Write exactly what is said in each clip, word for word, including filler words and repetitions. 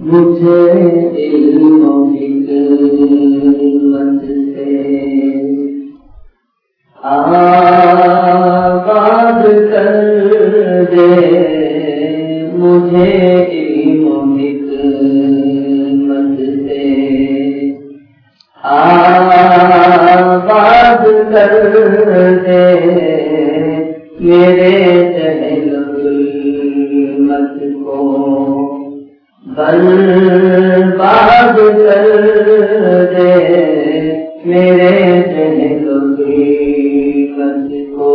مجھے علم و حکمت سے آباد کر دے، مجھے علم و حکمت سے آباد کر دے، میرے جہل ظلمت کو برباد کر دے، میرے جہل ظلمت کو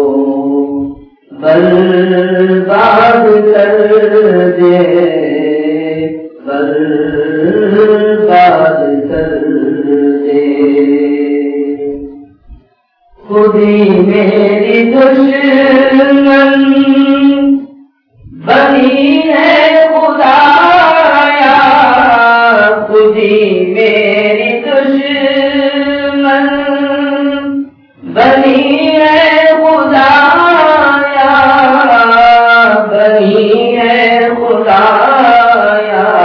برباد کر دے، برباد کر دے۔ خودی میری دشمن بنی ہے خدایا، خودی میری دشمن بنی ہے خدایا، بنی ہے خدایا،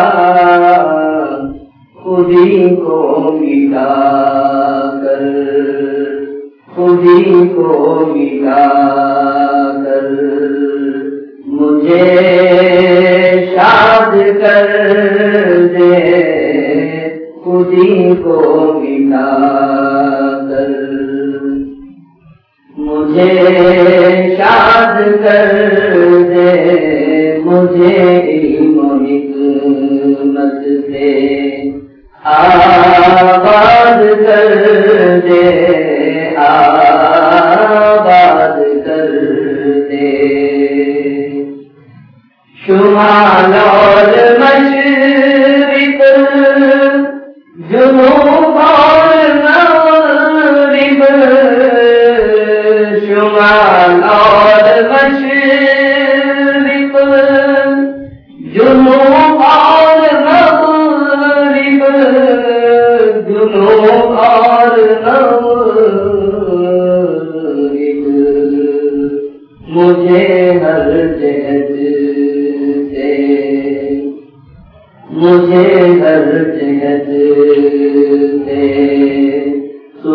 خودی کو مٹا کر، خودی کو مٹا کر مجھے شاد کر دے، خودی کو مٹا کر مجھے شاد کر دے، مجھے علم و حکمت سے آباد کر دے، آباد کر دے۔ شمال اور مشرق، جنوب اور مغرب، شمال اور مشرق، جنوب اور مغرب، جنوب اور مغرب، مجھے ہر جہت سے، مجھے ہر جہت سے تو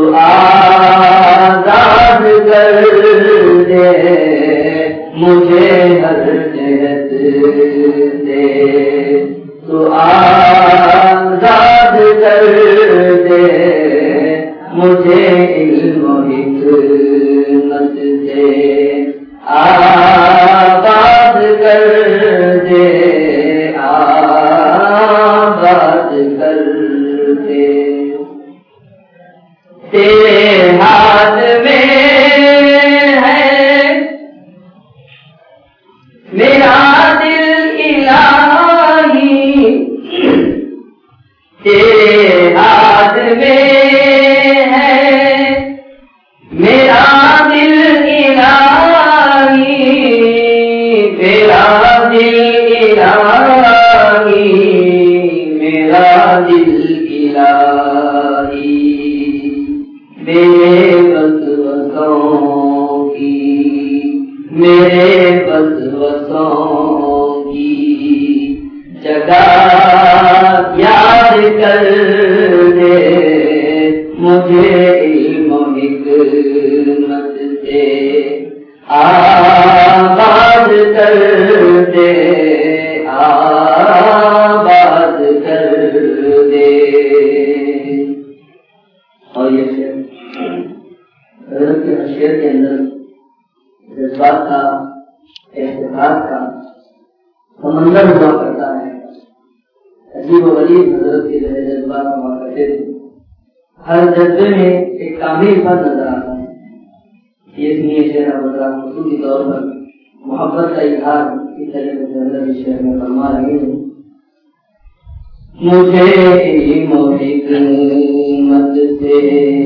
آزاد کر دے، مجھے ہر جہت سے تو آزاد کر دے، مجھے علم و حکمت سے آباد کر دے، آباد کر دے۔ تیرے ہاتھ میں ہے میرا دل الہی، تیرے ہاتھ میں ہے میرا دل الہی، میرا دل الہی، میرا دل الہی، میرے وسوسوں کی، میرے وسوسوں کی جگہ یاد کر دے، مجھے علم و حکمت سے آباد کر دے، آباد کر دے۔ اور یہ شعر حضرت کے شعر کے اندر جذبات کا، احساسات کا سمندر ہوا کرتا ہے، عجیب و غریب حضرت کے جذبات ہوا کرتے تھے، ہر جذبے میں ایک کامل فرد نظر آتا ہے۔ یہ اس لیے شعر حضرات خصوصی طور پر محبت کا اظہار اس طریقے سے حضرت کے شعر میں فرما رہے ہیں۔ مجھے علم و حکمت سے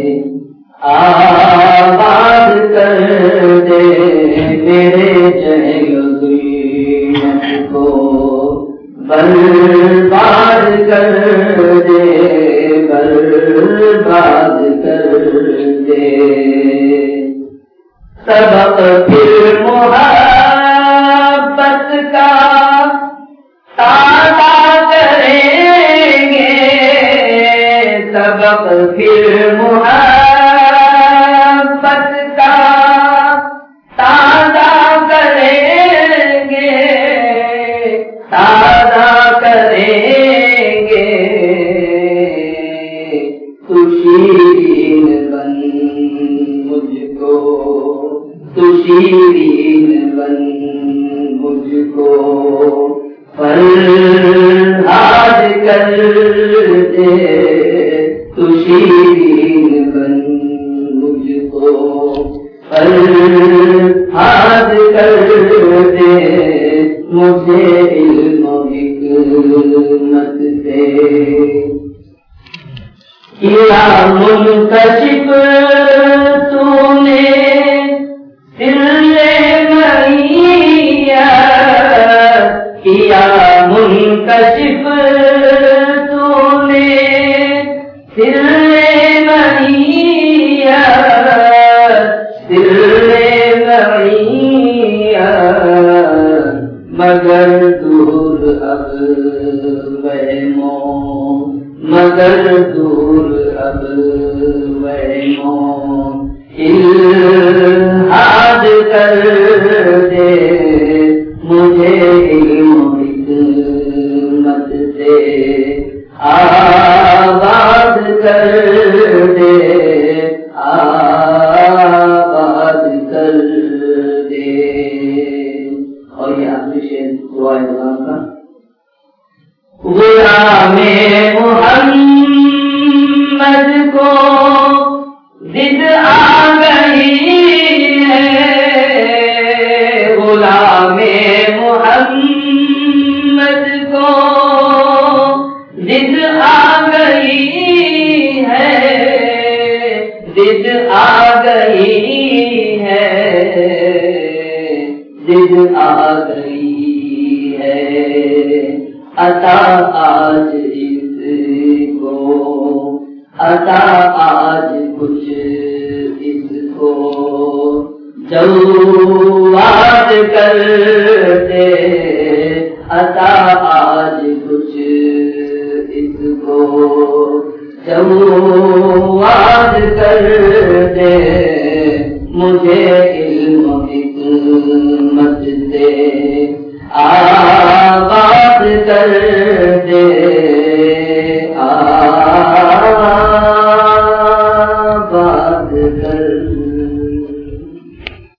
آباد کر دے، میرے جہل ظلمت کو برباد کر دے، برباد کر دے۔ سبق پھر محبت کا تازہ کرے کر دے تو شیرین بن مجھ کو فرہاد کر دے مجھے علم و حکمت سے کیا منکشف تو نے سر معیت کیا منکشف تو نے سر معیت سر معیت مگر دور اب وہموں مگر دور اب وہموں الہاد کر دے مجھے علم و حکمت سے آباد کر دے آباد کر دے. اور یہ آخری شعر دعا غلام کا غلام محمد کو ضد آ گئی ہے غلام محمد کو ضد آ گئی ہے ضد آ گئی ہے ضد آ گئی ہے عطا آج اس کو عطا آج کچھ اس کو جواد کر دے عطا آج کچھ اس کو جواد کر دے مجھے علم و حکمت سے آباد